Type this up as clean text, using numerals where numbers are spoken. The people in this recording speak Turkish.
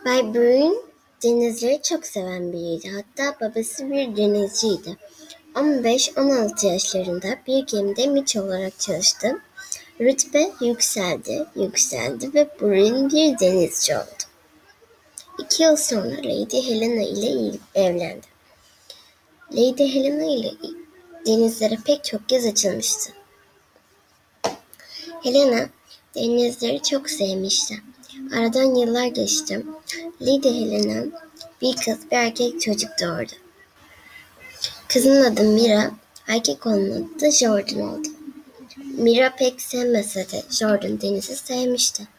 Bay Bruin denizleri çok seven biriydi. Hatta babası bir denizciydi. 15-16 yaşlarında bir gemide miç olarak çalıştı. Rütbe yükseldi ve Bruin bir denizci oldu. 2 yıl sonra Lady Helena ile evlendi. Lady Helena ile denizlere pek çok kez açılmıştı. Helena denizleri çok sevmişti. Aradan yıllar geçti. Lady Helena bir kız bir erkek çocuk doğurdu. Kızın adı Mira, erkek olanın adı da Jordan oldu. Mira pek sevmese de Jordan denizi sevmişti.